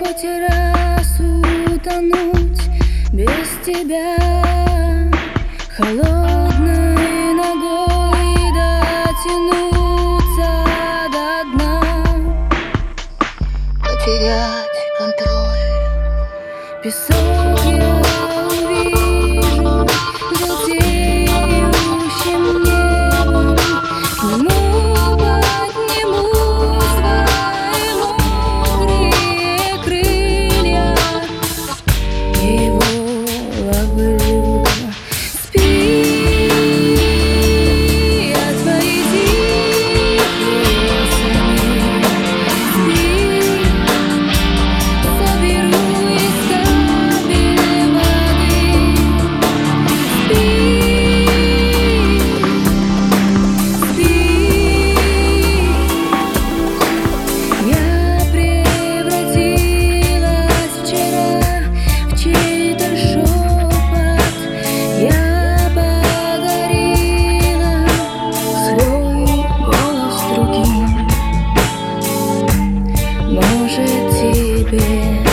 хоть раз утонуть без тебя, холодной ногой дотянуться до дна, потерять контроль. Песок я увижу желтеющим небом, к нему подниму свои мокрые крылья, его ловлю. Спи, я твои тихие сны, спи, соберу из капель воды. Спи, спи, я превратилась вчера в чей-то шепот, я подарила свой голос другим. Может, тебе